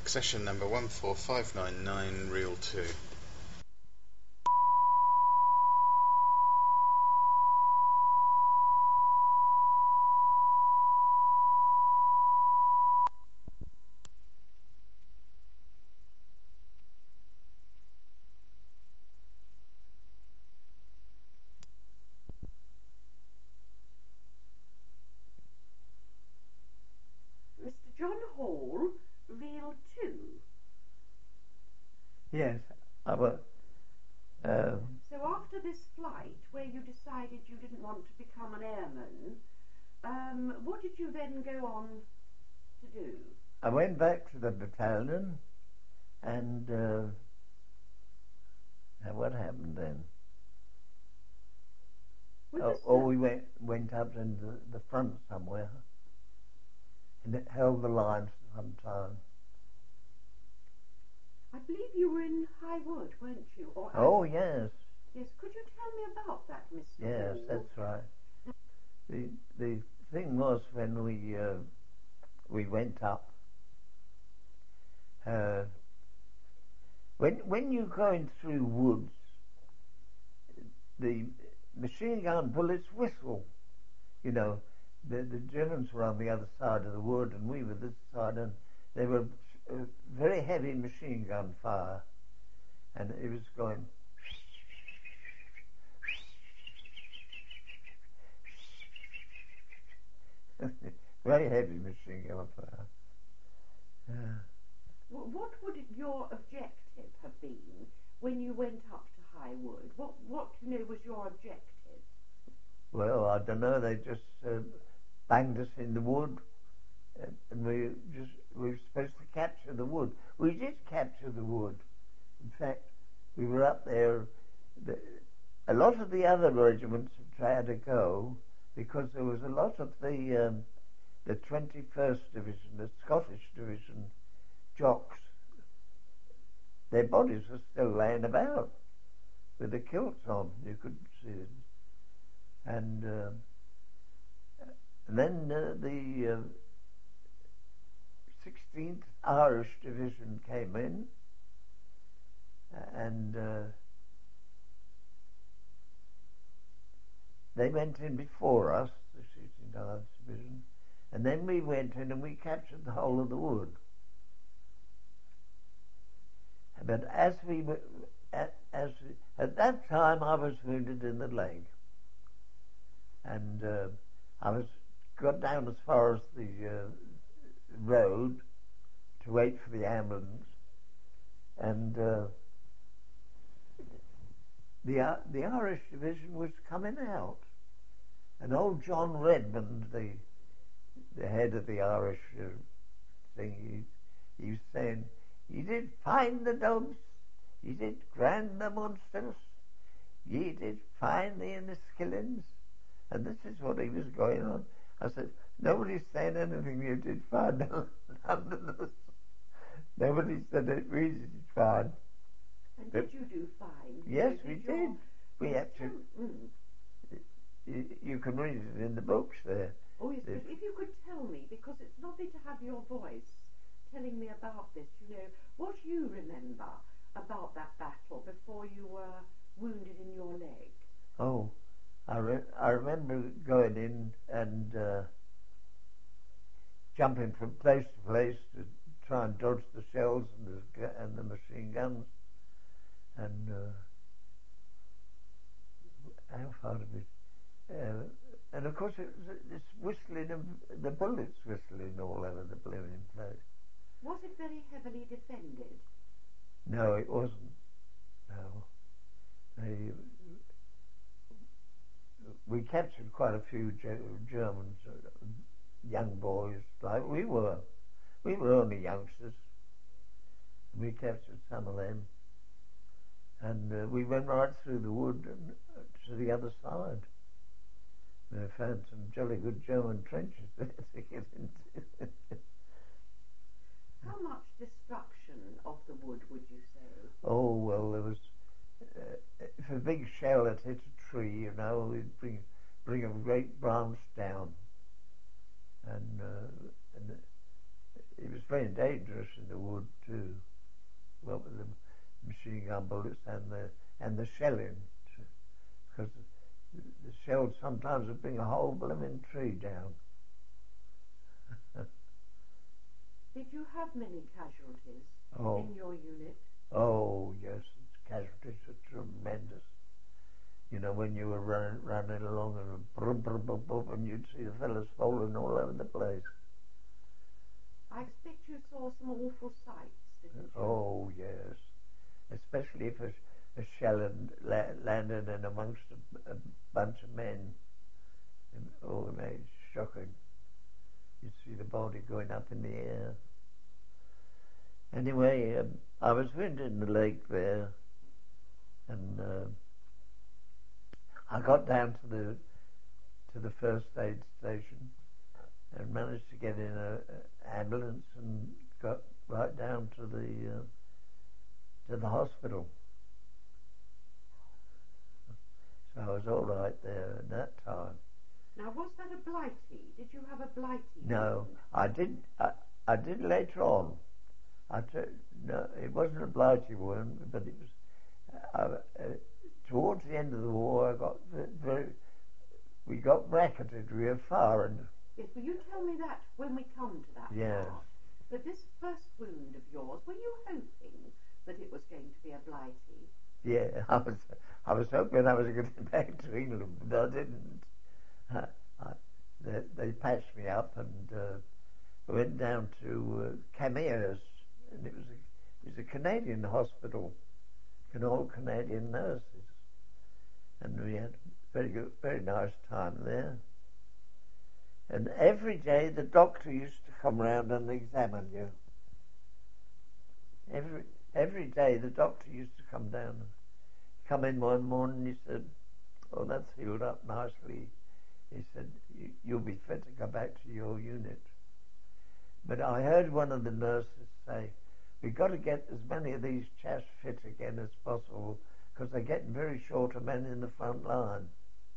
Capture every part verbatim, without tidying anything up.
Accession number one four five nine nine, reel two. Mister John Hall, reel two. Yes, I was. Uh, So after this flight, where you decided you didn't want to become an airman, um, what did you then go on to do? I went back to the battalion, and uh, now what happened then? Was Oh, this oh, a- we went went up in the, the front somewhere, and it held the line for some time. I believe you were in High Wood, weren't you? Or Oh yes, yes. Could you tell me about that, Mister yes, Hall? that's right. The the thing was when we uh, we went up. Uh, when when you're going through woods, the machine gun bullets whistle. You know, the the Germans were on the other side of the wood, and we were this side, and they were uh, very heavy machine gun fire, and it was going. Very heavy machine gun fire. Yeah. Wh- What would your objective have been when you went up to High Wood? What what you know was your objective? Well, I don't know. They just uh, banged us in the wood, and, and we just we were supposed to capture the wood. We did capture the wood. In fact, we were up there. The, a lot of the other regiments had tried to go because there was a lot of the um, the twenty-first Division, the Scottish Division jocks. Their bodies were still laying about with the kilts on. You couldn't see them. And, uh, and then uh, the uh, sixteenth Irish Division came in, and uh, they went in before us, the sixteenth Irish Division, and then we went in and we captured the whole of the wood. But as we were, at, as we, at that time, I was wounded in the leg, and uh, I was got down as far as the uh, road to wait for the ambulance, and uh, the uh, the Irish Division was coming out, and old John Redmond, the the head of the Irish uh, thing, he, he was saying, "Ye did find the dubs, ye did grand the monsters, ye did find the Enniskillens," and this is what he was going on. I said, "Nobody's saying anything. You did find none of this. Nobody said it. We did find." And But did you do fine? yes, You know, we did. did. Your, We yes, actually. tell- mm. You, you can read it in the books there. Oh yes, If- but if you could tell me, because it's lovely to have your voice telling me about this, you know, what you remember about that battle before you were wounded in your leg. Oh, I, re- I remember going in and uh, jumping from place to place to try and dodge the shells and the, gu- and the machine guns. And uh, how far did we? Uh, and of course, it was this whistling of the bullets whistling all over the blooming place. Was it very heavily defended? No, it wasn't. No, they, we captured quite a few Ge- Germans, uh, young boys like we were. We were only youngsters. We captured some of them, and uh, we went right through the wood and, uh, to the other side. We found some jolly good German trenches there to get into. How much destruction of the wood would you say? Oh well, there was. Uh, if a big shell had hit a tree, you know, it'd bring bring a great branch down, and uh, and it was very dangerous in the wood too. What with the machine gun bullets and the and the shelling, because the, the shells sometimes would bring a whole blooming tree down. Did you have many casualties Oh. in your unit? Oh yes, casualties are tremendous. You know, when you were running, running along and brum, brum, brum, brum, and you'd see the fellas falling all over the place. I expect you saw some awful sights, didn't you? Oh yes, especially if a, a shell had la- landed in amongst a, a bunch of men. And, oh, no, it's shocking. You'd see the body going up in the air. Anyway, um, I was wounded in the leg there, and uh, I got down to the to the first aid station and managed to get in an ambulance and got right down to the uh, to the hospital. So I was all right there at that time. Now, was that a blighty? Did you have a blighty? No, wound? I did. I, I did later on. I t- no, it wasn't a blighty wound, but it was. Uh, uh, towards the end of the war, I got very. We got bracketed real far, and yes. Will you tell me that when we come to that yes. part? But this first wound of yours, were you hoping that it was going to be a blighty? Yeah, I was. I was hoping I was going to get back to England, but I didn't. I, I, they, they patched me up and uh, went down to uh, Camiers, and it was a, it was a Canadian hospital, an all Canadian nurses, and we had a very good, very nice time there. And every day the doctor used to come round and examine you. Every every day the doctor used to come down, and come in one morning. He said, "Oh, that's healed up nicely." He said, "You'll be fit to go back to your unit." But I heard one of the nurses say, "We've got to get as many of these chaps fit again as possible, because they're getting very short of men in the front line."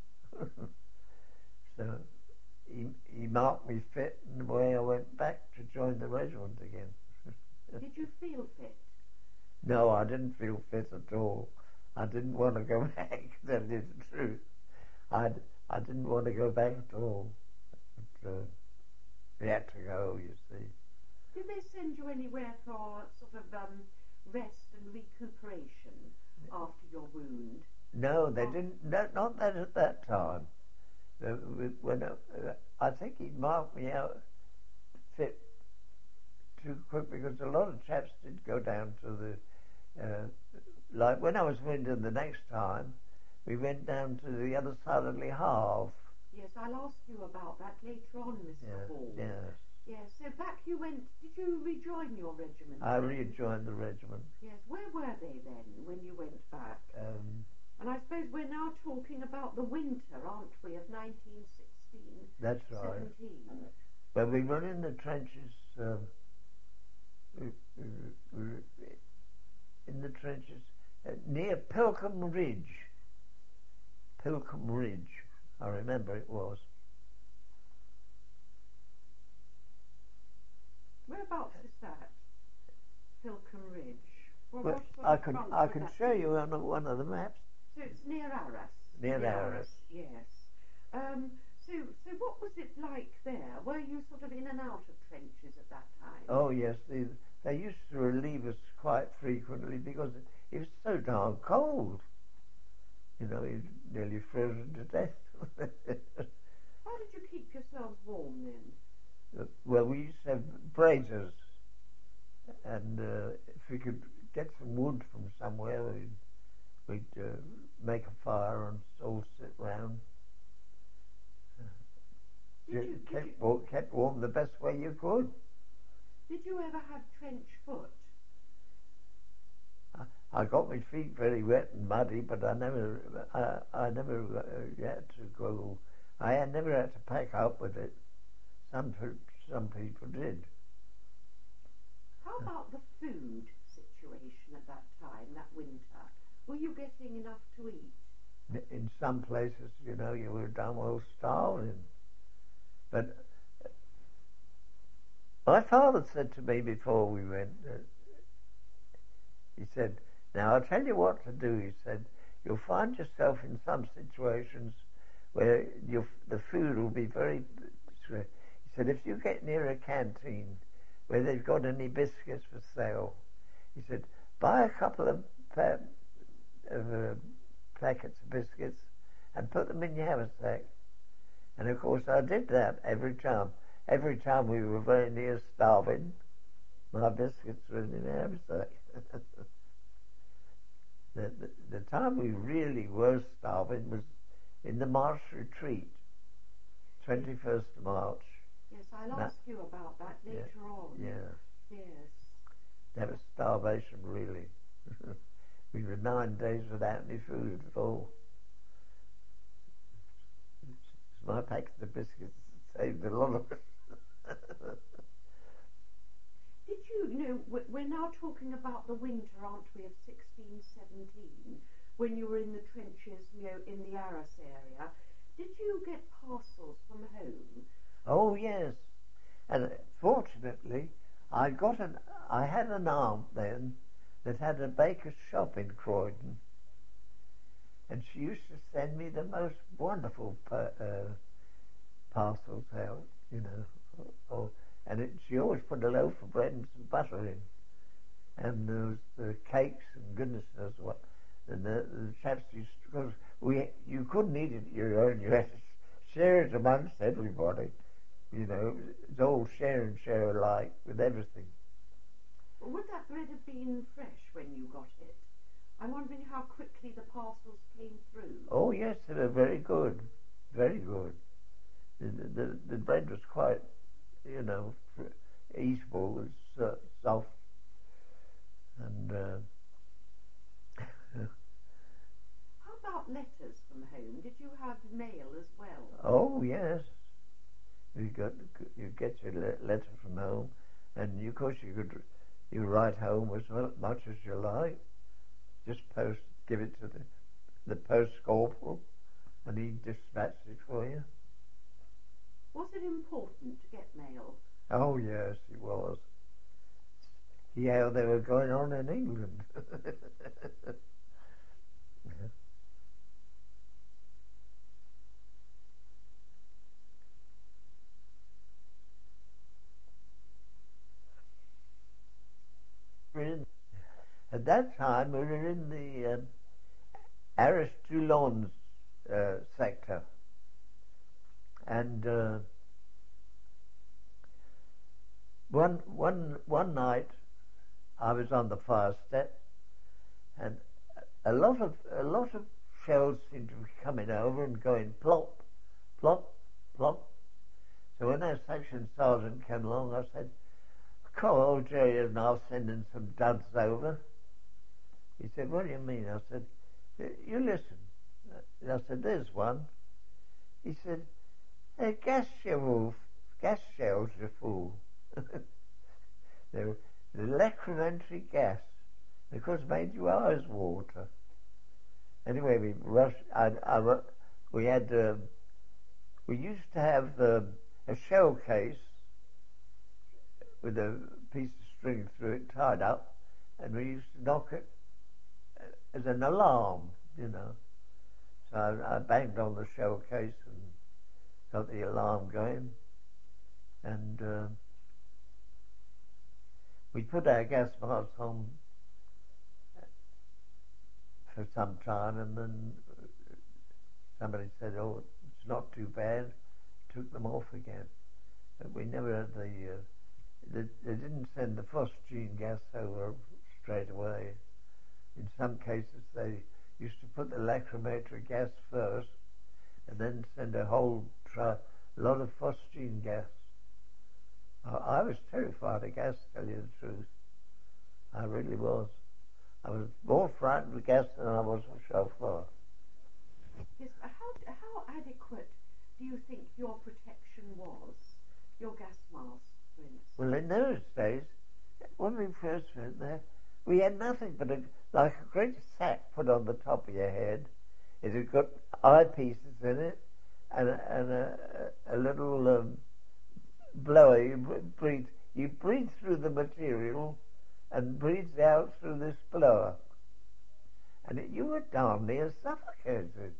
So he, he marked me fit, and away I went back to join the regiment again. Did you feel fit? No, I didn't feel fit at all. I didn't want to go back. That is the truth. I I didn't want to go back at all. But, uh, we had to go, you see. Did they send you anywhere for sort of um, rest and recuperation after your wound? No, they didn't. No, not that at that time. Uh, when uh, I think he marked me out fit too quick, because a lot of chaps did go down to the. Uh, like when I was wounded the next time, we went down to the other side of Le Havre. Yes, I'll ask you about that later on, Mister Yes, Hall. yes. Yes, so back you went. Did you rejoin your regiment? I then? rejoined the regiment. Yes, where were they then when you went back? Um, And I suppose we're now talking about the winter, aren't we, of nineteen sixteen, that's right. seventeen? But we were in the trenches. Um, we, we, we, in the trenches uh, near Pilcombe Ridge. Pilcombe Ridge, I remember it was. Whereabouts is that? Pilcombe Ridge. Well, Well, what sort I of can front I would can that show be? you on one of the maps. So it's near Arras. Near Arras. Yes. Um, so, so what was it like there? Were you sort of in and out of trenches at that time? Oh yes, they they used to relieve us quite frequently because it was so darn cold. You know, you're nearly frozen to death. How did you keep yourselves warm then? Well, we used to have braziers, and uh, if we could get some wood from somewhere, we'd, we'd uh, make a fire and all sit round. Did you, kept, did, you, warm, kept warm the best way you could. did you ever have trench foot? I, I got my feet very wet and muddy, but I never, I, I never uh, had to go. I had never had to pack up with it. Some some people did. How about the food situation at that time, that winter? Were you getting enough to eat? In some places, you know, you were damn well starving. But My father said to me before we went, uh, he said, now I'll tell you what to do. He said, you'll find yourself in some situations where you the food will be very... He said, if you get near a canteen where they've got any biscuits for sale, he said, buy a couple of, pa- of uh, packets of biscuits and put them in your haversack. And of course I did that every time. Every time we were very near starving, my biscuits were in the haversack. the, the, the time we really were starving was in the March retreat, twenty-first of March. Yes, I'll that, ask you about that later yeah, on. Yeah. Yes. That was starvation, really. We were nine days without any food at all. My packet of biscuits saved a lot of it. Did you, you know, we're now talking about the winter, aren't we, of sixteen seventeen, when you were in the trenches, you know, in the Arras area. Did you get parcels from home? Oh, yes. And fortunately, I got an, I had an aunt then that had a baker's shop in Croydon. And she used to send me the most wonderful pa- uh, parcels out, you know. Oh, and it, she always put a loaf of bread and some butter in. And there was the cakes and goodness knows what. And the, the chaps used to, because we, you couldn't eat it your own, you had to share it amongst everybody. You know, it's all share and share alike with everything. Well, would that bread have been fresh when you got it? I'm wondering how quickly the parcels came through. Oh, yes, they were very good. Very good. The, the, the bread was quite, you know, eatable. It was uh, soft. And... Uh, how about letters from home? Did you have mail as well? Oh, yes. You got you get your le- letter from home, and you, of course you could you write home as much as you like. Just post, give it to the the post corporal, and he dispatched it for you. Was it important to get mail? Oh yes, it was. See how they were going on in England. Yeah. In, at that time, we were in the um, Arras-Toulon uh, sector, and uh, one one one night, I was on the fire step, and a lot of a lot of shells seemed to be coming over and going plop, plop, plop. So when our section sergeant came along, I said, "Call old Jerry and I'll send in some duds over." He said, "What do you mean?" I said, "You listen." And I said, "There's one." He said, "Hey, gas shells, gas shells, you fool." They were electromentary gas. Of course, made your eyes water. Anyway, we rushed. I, I, we had. Uh, we used to have uh, a shell case with a piece of string through it, tied up, and we used to knock it as an alarm, you know. So I, I banged on the shell case and got the alarm going, and uh, we put our gas masks on for some time, and then somebody said, "Oh, it's not too bad." Took them off again, but we never had the. Uh, they, they didn't send the phosgene gas over straight away. In some cases, they used to put the lacrimatory gas first, and then send a whole try, lot of phosgene gas. I, I was terrified of gas, to tell you the truth. I really was. I was more frightened of gas than I was of shellfire. Yes, how, how adequate do you think your protection was? Your gas mask, for instance? Well, in those days, when we first went there, we had nothing but a, like a great sack put on the top of your head. It had got eyepieces in it, and a, and a, a little um, blower. You breathe, you scares it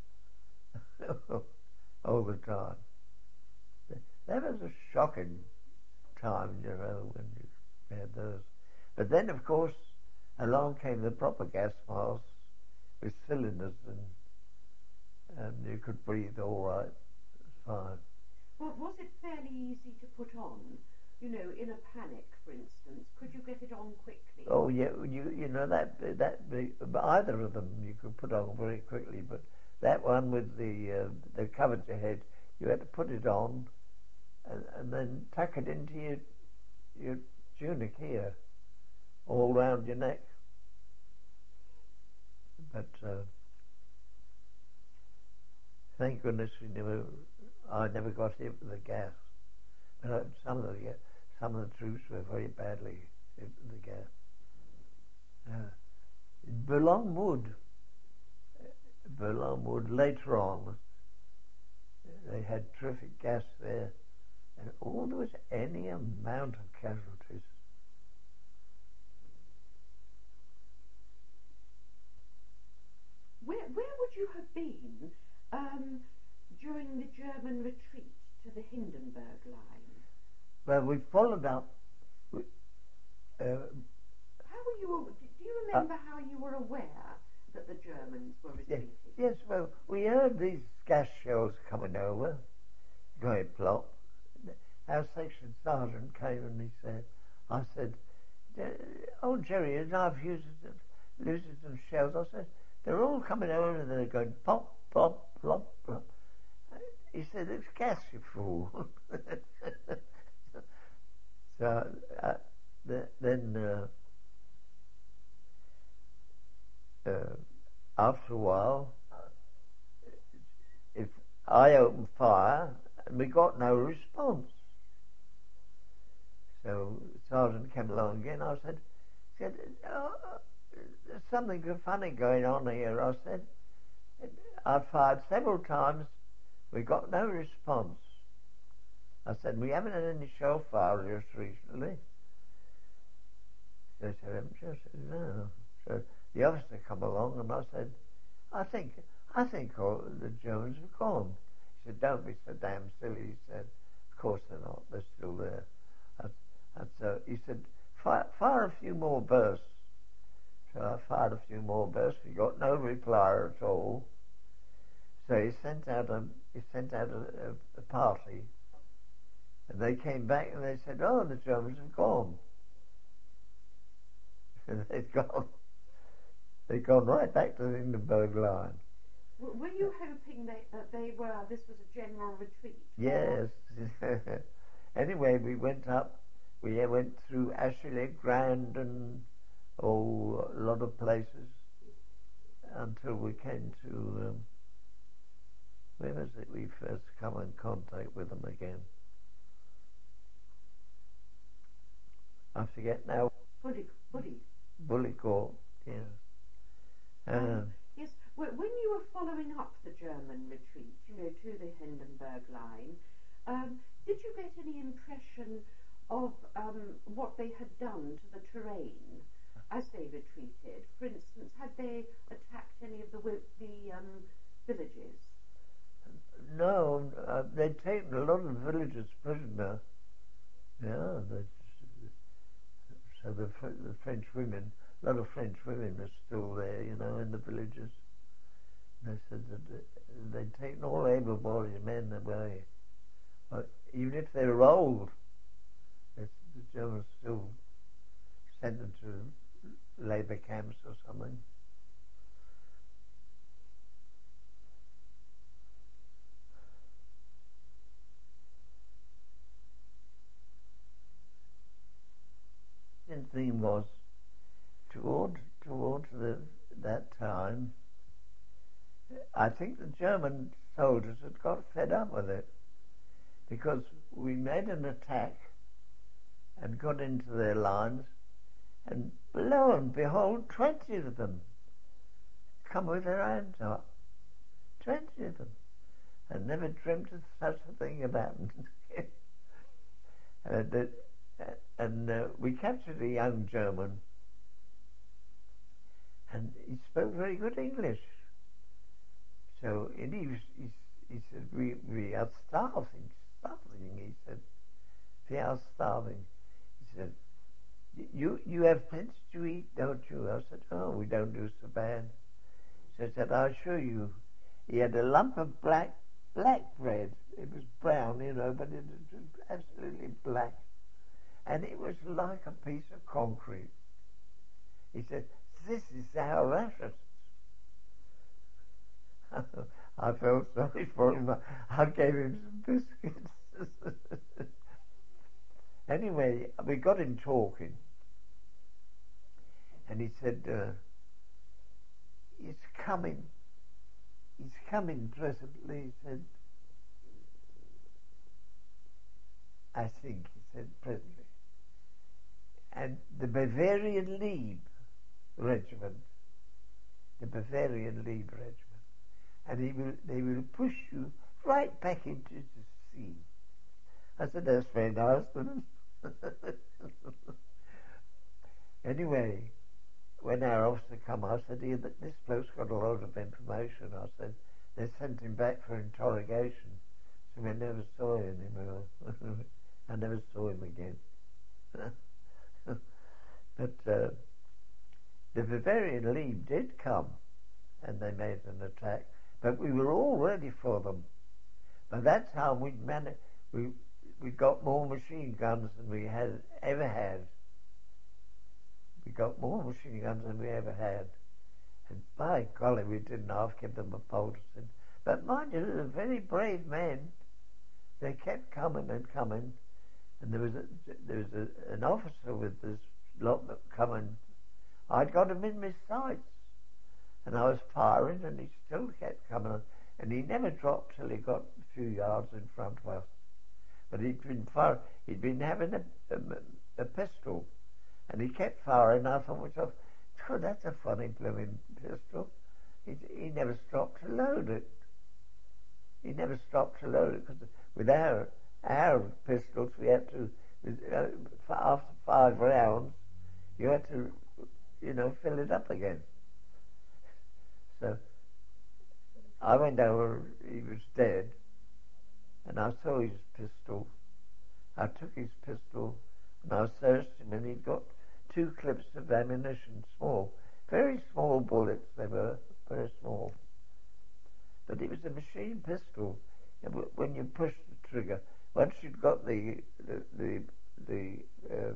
all the time. That was a shocking time, you know, when you had those. But then, of course, along came the proper gas masks with cylinders, and, and you could breathe all right. It's fine. Well, was it fairly easy to put on? You know, in a panic, for instance, could you get it on quickly? Oh, yeah, you you know that that the, either of them you could put on very quickly, but that one with the uh, that covered your head, you had to put it on, and, and then tuck it into your your tunic here, all round your neck. But uh, thank goodness we never, I never got hit with the gas. But uh, some of the some of the troops were very badly hit with the gas. Uh, Boulogne Wood, Boulogne Wood later on, they had terrific gas there, and all there was any amount of casualties. Where where would you have been um, during the German retreat to the Hindenburg Line? Well, we followed up. We, uh, how were you? Do you remember uh, how you were aware that the Germans were retreating? Yes, yes. Well, we heard these gas shells coming over, going plop. Our section sergeant came and he said, "I said, oh Jerry, I've used losing some shells." I said, "They're all coming over and they're going pop, pop, plop, plop." He said, "It's gas, you fool." So uh, the, then uh, uh, after a while, if I opened fire and we got no response, so the sergeant came along again. I said, said oh, "There's something funny going on here." I said, "I fired several times, we got no response." I said, "We haven't had any shell fire just recently." They said, "Haven't you?" I said, "No." So the officer come along and I said, I think I think all the Germans have gone." He said, "Don't be so damn silly." He said, "Of course they're not, they're still there." And, and so he said, fire, fire a few more bursts. So I fired a few more bursts. We got no reply at all. So he sent out a he sent out a, a, a party. And they came back and they said, "Oh, the Germans have gone." And they'd gone. They'd gone right back to the Hindenburg Line. Were you hoping they, that they were, this was a general retreat? Yes. Anyway, we went up. We went through Ashley Grand and oh, a lot of places until we came to, um, where was it we first come in contact with them again? I forget now. Bully, bully. Bullecourt, yes. Um, Uh, yes, when you were following up the German retreat, you know, to the Hindenburg Line, um, did you get any impression of um, what they had done to the terrain as they retreated? For instance, had they attacked any of the the um, villages? No, uh, they'd taken a lot of villagers prisoner. Yeah, so the, the French women, a lot of French women are still there, you know, in the villages. They said that they'd taken all able-bodied men away. But even if they were old, the Germans still sent them to labour camps or something. The thing was, toward toward the, that time, I think the German soldiers had got fed up with it, because we made an attack and got into their lines, and lo and behold, twenty of them come with their hands up. Twenty of them. I never dreamt of such a thing had happened. and uh, and uh, we captured a young German, and he spoke very good English. So, and he, was, he, he said, we, we are starving, starving, he said. We are starving. He said, you you have plenty to eat, don't you? I said, oh, we don't do so bad. So I said, I'll show you. He had a lump of black, black bread. It was brown, you know, but it was absolutely black. And it was like a piece of concrete. He said, this is our rations. I felt sorry for him. I gave him some biscuits. Anyway, we got him talking. And he said, uh, he's coming. He's coming presently, he said. I think, he said, presently. And the Bavarian Lieb regiment, the Bavarian Lieb regiment, and he will, they will push you right back into the sea. I said, that's very nice. Anyway, when our officer come, I said, yeah, this bloke's got a lot of information. I said, they sent him back for interrogation, so we never saw him anymore. I never saw him again. But uh, the Bavarian Lieb did come, and they made an attack. But we were all ready for them. By that time, we'd managed, we we got more machine guns than we had ever had. We got more machine guns than we ever had. And by golly, we didn't half give them a poultice. But mind you, they were very brave men. They kept coming and coming. And there was a, there was a, an officer with this lot coming. I'd got him in my sights. And I was firing, and he still kept coming. And he never dropped till he got a few yards in front of us. But he'd been fire, he'd been having a, a, a pistol, and he kept firing. I thought to myself, oh, that's a funny blooming pistol. He, he never stopped to load it. He never stopped to load it, because with our our pistols, we had to, uh, after five rounds, you had to, you know, fill it up again. So I went over, he was dead, and I saw his pistol. I took his pistol, and I searched him, and he'd got two clips of ammunition, small, very small bullets they were, very small. But it was a machine pistol, and when you pushed the trigger, once you'd got the the the, the uh,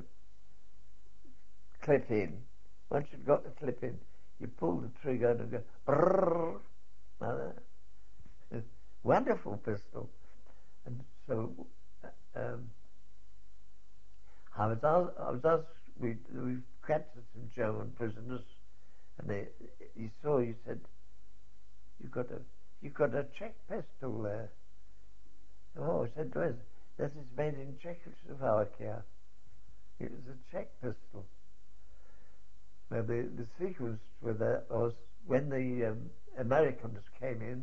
clip in, once you'd got the clip in, you pull the trigger and it go brrrr. Wonderful pistol. And so um, I was asked, I was asked, we we captured some German prisoners, and they, he saw, he said, you got a you got a Czech pistol there. Oh, I said, where's this is made in Czechoslovakia. It was a Czech pistol. Now the the sequence with that was when the um, Americans came in.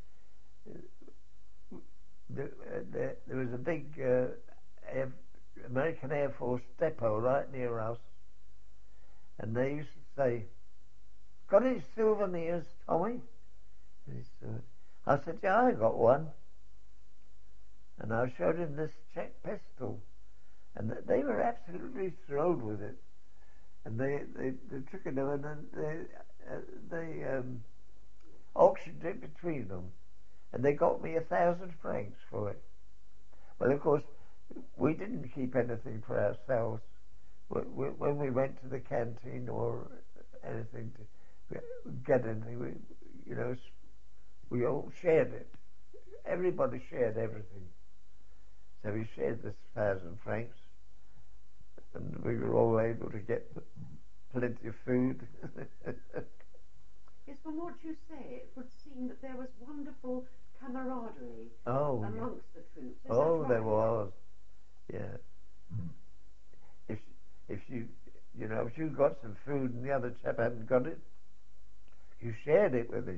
Uh, the, uh, the, there was a big uh, Air, American Air Force depot right near us, and they used to say, "Got any souvenirs, Tommy?" And he said, I said, "Yeah, I got one." And I showed him this Czech pistol, and they were absolutely thrilled with it. And they, they, they took it over and they, uh, they um, auctioned it between them. And they got me a thousand francs for it. Well, of course, we didn't keep anything for ourselves. When we went to the canteen or anything to get anything, we, you know, we all shared it. Everybody shared everything. So we shared this thousand francs, and we were all able to get plenty of food. Yes, from what you say, it would seem that there was wonderful camaraderie oh, amongst yeah. the troops. Is oh, right? there was. Yeah. If if you you know if you got some food and the other chap hadn't got it, you shared it with him.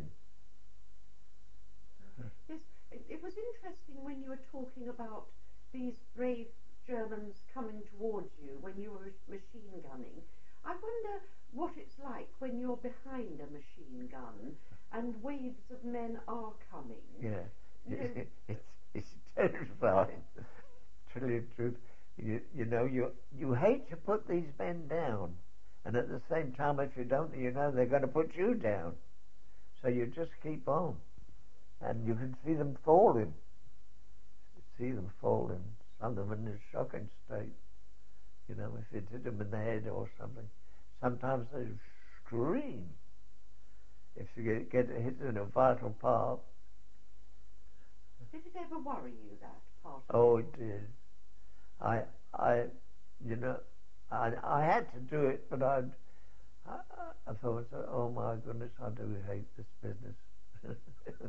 Yes, it, it was interesting when you were talking about these brave Germans coming towards you when you were machine gunning. I wonder what it's like when you're behind a machine gun and waves of men men are coming. Yeah. You know, it's it's terrifying. To tell you the truth, you you know you you hate to put these men down, and at the same time, if you don't, you know they're going to put you down. So you just keep on, and you can see them falling. You see them falling. Some of them in a shocking state. You know, if it hit them in the head or something, sometimes they scream. If you get, get hit in a vital part. Did it ever worry you, that part? Oh, it did. I, I, you know, I, I had to do it, but I'd, I, I thought, oh my goodness, I do hate this business.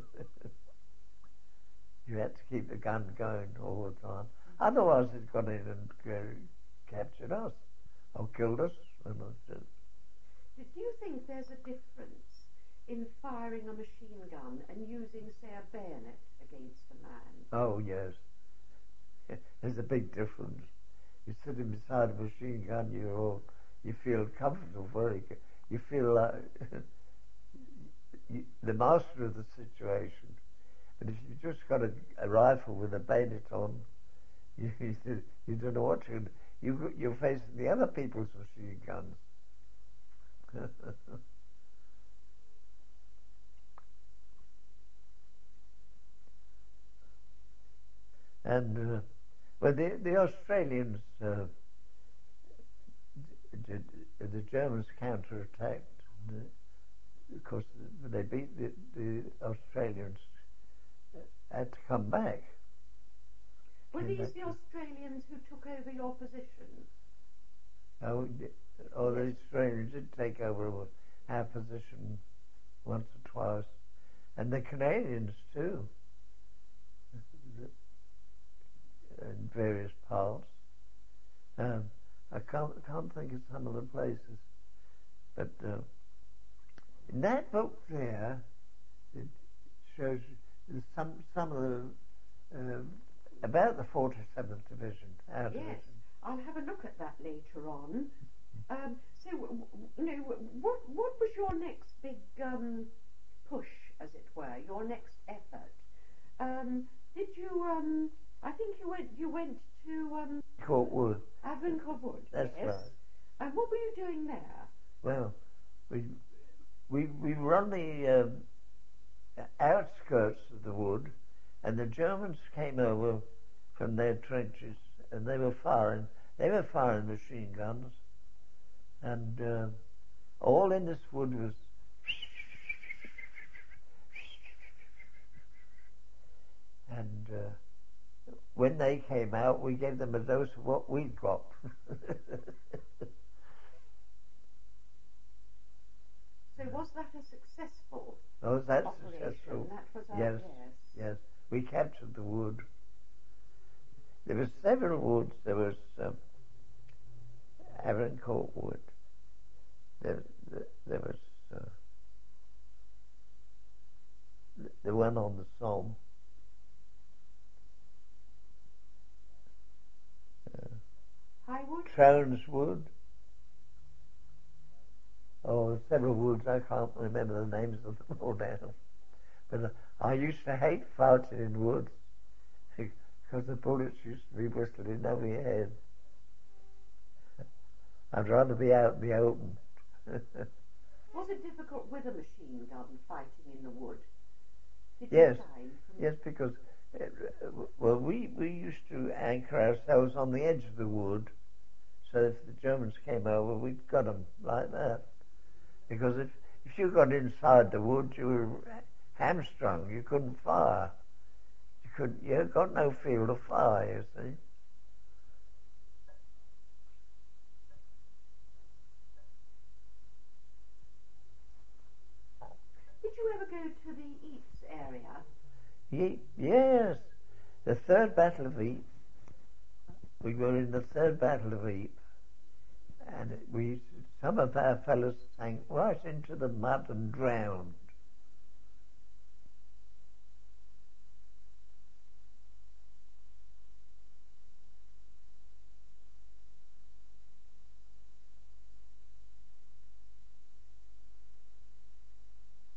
You had to keep the gun going all the time. Otherwise, it got in and uh, captured us or killed us. Do you think there's a difference in firing a machine gun and using, say, a bayonet against a man? Oh, yes. There's a big difference. You sit beside a machine gun, you all, you feel comfortable, very good. You feel like you, the master of the situation. But if you've just got a, a rifle with a bayonet on, you, you, you don't know what to do. You, you're facing the other people's machine guns. And uh, well, the, the Australians, uh, did, the Germans counterattacked. Of course, they beat the, the Australians. Had to come back. Were Came these back the to, Australians who took over your position? oh, oh, Yes. the Australians did take over our position once or twice, and the Canadians too, in various parts. Um, I can't can't think of some of the places, but uh, in that book there, it shows some some of the uh, about the forty-seventh Division. Our Yes, division. I'll have a look at that later on. Um, so, w- w- you know, what what was your next big um, push, as it were, your next effort? Um, did you? Um, I think you went. You went to um, Court Wood. Avancourt Wood. That's yes. right. And what were you doing there? Well, we we we were on the um, outskirts of the wood, and the Germans came over from their trenches, and they were firing. They were firing machine guns, and uh, all in this wood was. And uh, when they came out, we gave them a dose of what we'd got. So was that a successful Oh, that's operation? successful. That was a, Yes, yes. yes. We captured the wood. There were several woods. There was um, Avancourt Wood. There, there, there was uh, the, the one on the Somme. Uh, Highwood? Trones Wood. Oh, several woods. I can't remember the names of them all now. But uh, I used to hate fighting in woods because the bullets used to be whistling over your head. I'd rather be out in the open. Was it difficult with a machine gun fighting in the wood? Did Yes, you find from yes, because uh, well, we we used to anchor ourselves on the edge of the wood, so if the Germans came over, we'd got them like that. Because if if you got inside the wood, you were hamstrung. You couldn't fire. You couldn't. You got no field of fire. You see. Did you ever go to the Ypres area? Ye- yes, the third battle of Ypres. We were in the third battle of Ypres, and we some of our fellows sank right into the mud and drowned.